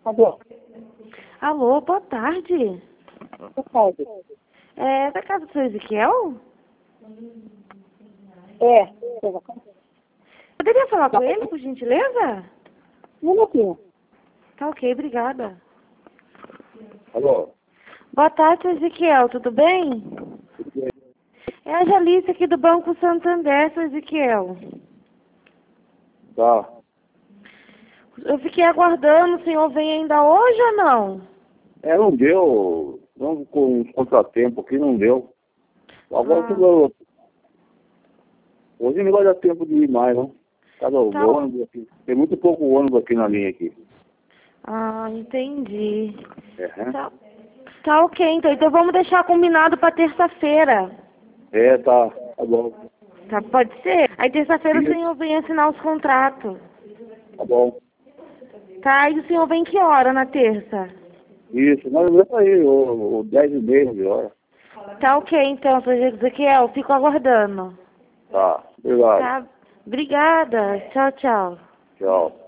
Alô? Alô, boa tarde. Boa tarde. É da casa do seu Ezequiel? É. Poderia falar com ele, por gentileza? Um minutinho. Tá ok, obrigada. Alô? Boa tarde, seu Ezequiel, tudo bem? É a Jalice aqui do Banco Santander, seu Ezequiel. Tá. Eu fiquei aguardando, o senhor vem ainda hoje ou não? Não deu. Não, com uns contratempos aqui não deu. Agora tudo. Hoje não vai dar tempo de ir mais, não. Cada Tá. ônibus aqui. Tem muito pouco ônibus aqui na linha aqui. Ah, entendi. É, Tá ok, então vamos deixar combinado para terça-feira. tá bom. Tá, pode ser? Aí terça-feira o Isso. senhor vem assinar os contratos. Tá bom. Tá, e o senhor vem que hora na terça? Isso, mas não aí, o 10h30 de hora. Tá ok, então, seu Ezequiel, fico aguardando. Tá, obrigado. Tá, obrigada. Tchau, tchau. Tchau.